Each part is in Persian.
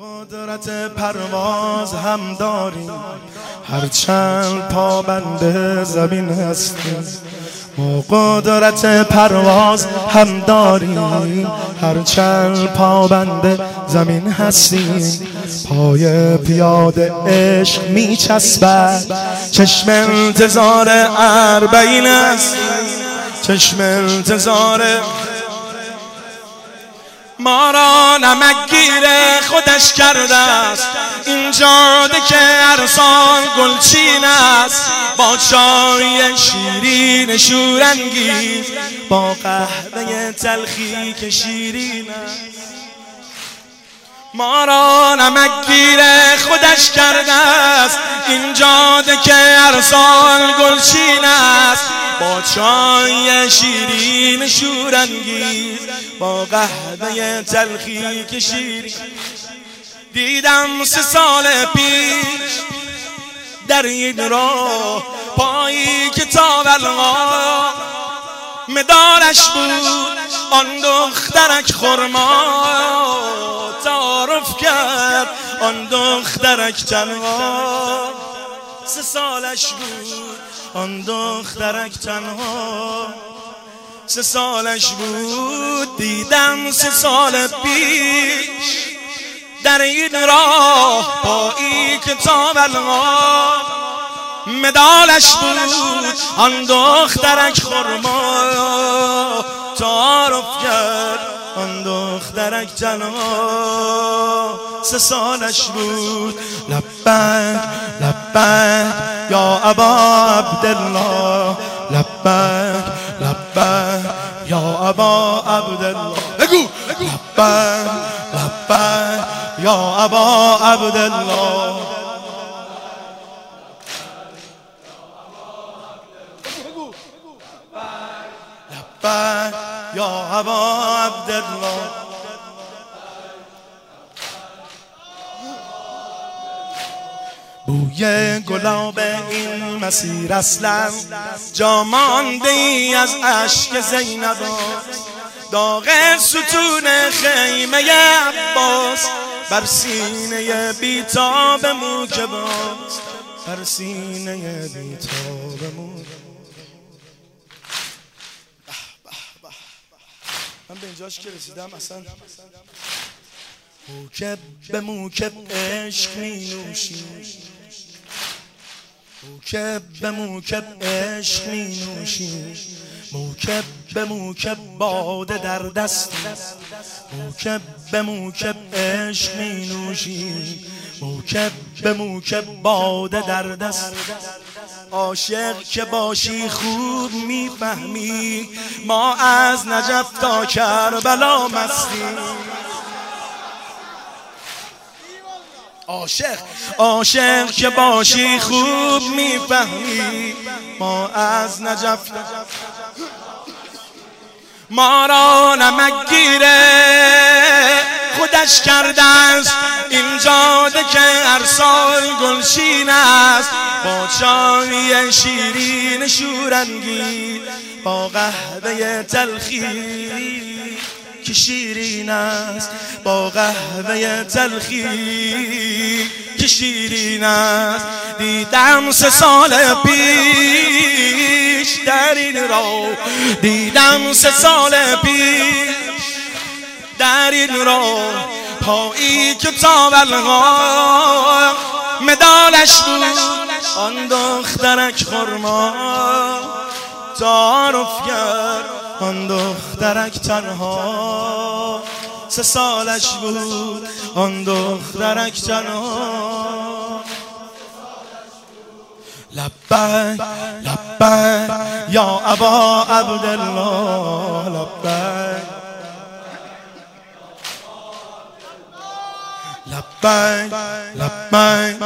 قدرت پرواز هم داری، هرچند پابند زمین هستی. ما قدرت پرواز هم داری، هرچند پابند زمین هستی. پای پیاده عشق می چسبد، چشم انتظار اربعین است. چشم انتظار ما را نمکگیر خودش کرده است. این جاده که هر سال گلچین است، با چای شیرین شورانگیز، با قهوه تلخی که شیرین است. ما را نمکگیر خودش کرده است. این جاده که هر سال گلچین است، با چای شیرین شورانگیز، با قهوه تلخی که شیرین. دیدم 3 سال پیش در این راه پایی که تا بلغا مدارش بود آن دخترک خرما. تعارف کرد آن دخترک تنها، 3 سالش بود آن دخترک تنها، 3 سالش بود. دیدم 3 سال پیش در این راه پایی که تا بلغا مدالش بود آن دخترک خرما. تعارف کرد آن دخترک تنها، 3 سالش بود. لبیک لبیک یا ابا عبدالله، لبیک لبیک یا ابا عبدالله. بگو لبیک لبیک یا ابا عبدالله. لبیک یا ابا عبدالله. بوی گلاب این مسیر اصلا جا مانده ای از اشک زینب، داغ ستون خیمه عباس بر سینه بیتاب موکباست، بر سینه بیتاب موکباست. من به اینجاش که رسیدم اصلا موکب به موکب عشق می نوشی، موکب به موکب عشق می نوشی، موکب به موکب باده در دستی، موکب به موکب عشق می نوشی، موکب به موکب باده در دست. عاشق که باشی خوب میفهمی، ما از نجف تا کربلا مستیم. عاشق که باشی خوب میفهمی، ما از نجف. ما را نمکگیر خودش کرده است. این جاده که هر سال گلچین است، با چای شیرین شورانگیز، با قهوه تلخی که شیرین است، با قهوه تلخی که شیرین است. دیدم 3 سال پیش در این راه، دیدم 3 سال پیش در این راه پایی که تا بلغا مدالش بود آن دخترک خرما. تعارف کرد آن دخترک تنها، 3 سالش بود آن دخترک تنها. لبیک لبیک یا ابا عبدالله، لبیک لبیک لبیک.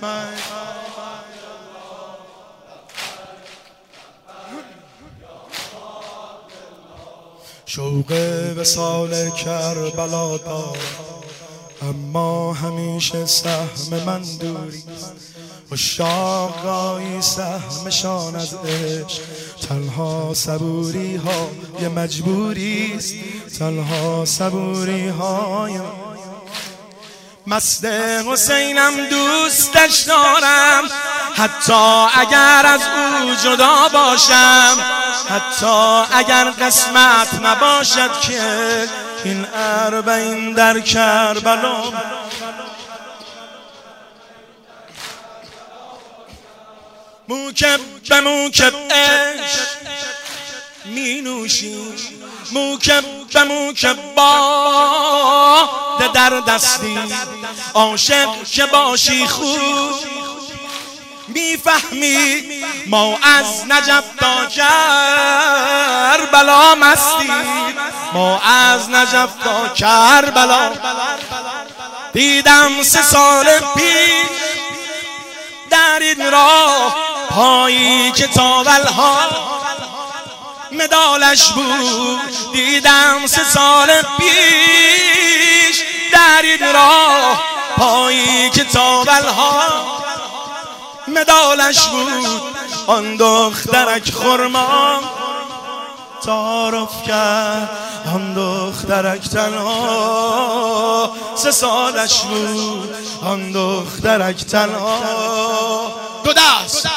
شوق وصال کربلا دار، اما همیشه سهم من دوری. عشاق گاهی سهمشان از عشق، تنها صبوری ها یه مجبوری است، تنها صبوری های مست حسینم دوستش دارم، حتی اگر از او جدا باشم، حتی اگر قسمت نباشد که این اربعین در کربلا. موکب به موکب عشق می نوشیم، موکب به موکب باده در دستی، عاشق که باشی خوب میفهمی ما از نجف تا کربلا مستی، ما از نجف تا کربلا. دیدم 3 سال پیش در این راه پایی که تاولها مدالش بود، دیدم 3 سال پیش در این راه پایی که تاولها مدالش بود. آن دخترک خرما تعارف کرد، آن دخترک تنها 3 سالش بود، آن دخترک تنها. دو دست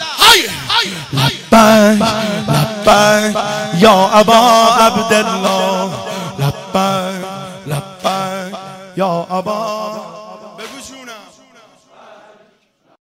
لبیک لبیک یا ابا عبدالله، لبیک لبیک یا ابا